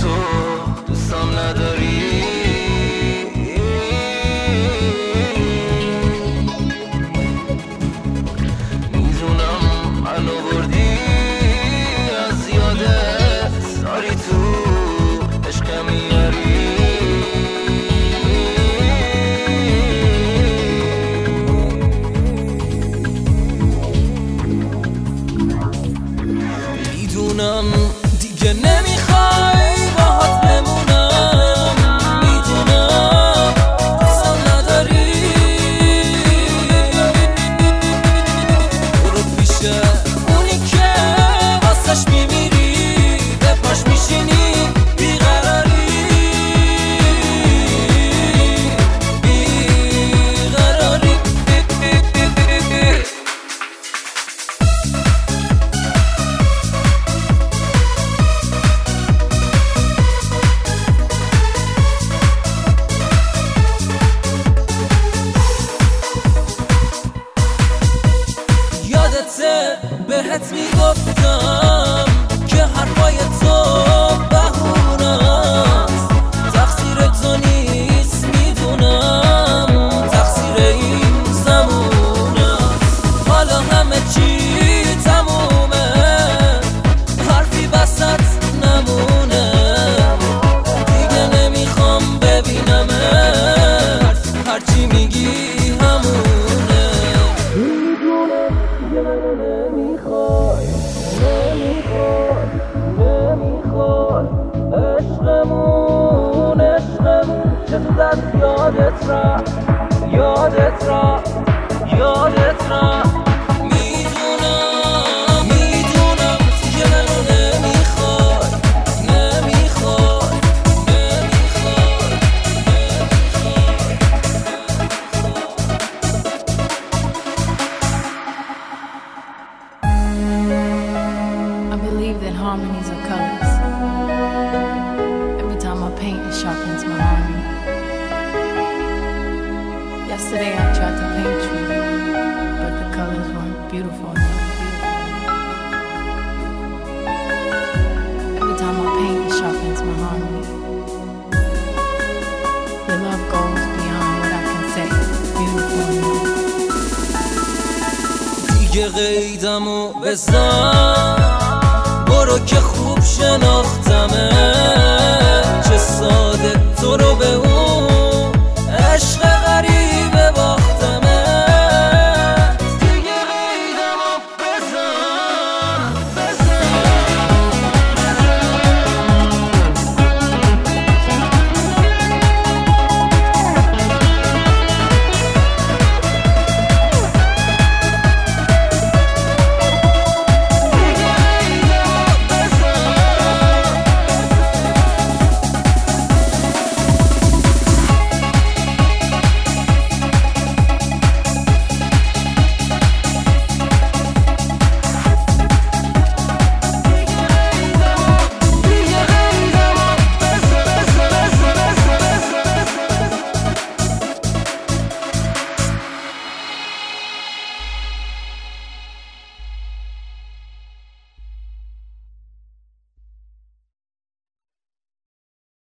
تو دوستم نداری. میدونم منو بردی از یادت، داری تو عشق میاری. میدونم دیگه نمیخوای باهات بمونم، میدونم دوستم نداری. برو پیش اونی که واسش میمیری، به پاش میشینی بیقراری. یادته بهت میگفتم که حرفای تو بهونست، تقصیر تو نیست میدونم، تقصیر این زمونه. حالا همه چی تمومه، حرفی وسط نمونه. دیگه نمیخوام ببینمت، هرچی میگی همونه. نمیخوای عشقمون چه زد یادت را. میدونم دیگه منو نمیخوای. I believe that harmonies are colors. Every time I paint, it sharpens my harmony. Yesterday I tried to paint you, but the colors weren't beautiful enough. Every time I paint, it sharpens my harmony. Your love goes beyond what I can say. Beautiful enough. دیگه قیدمو بزن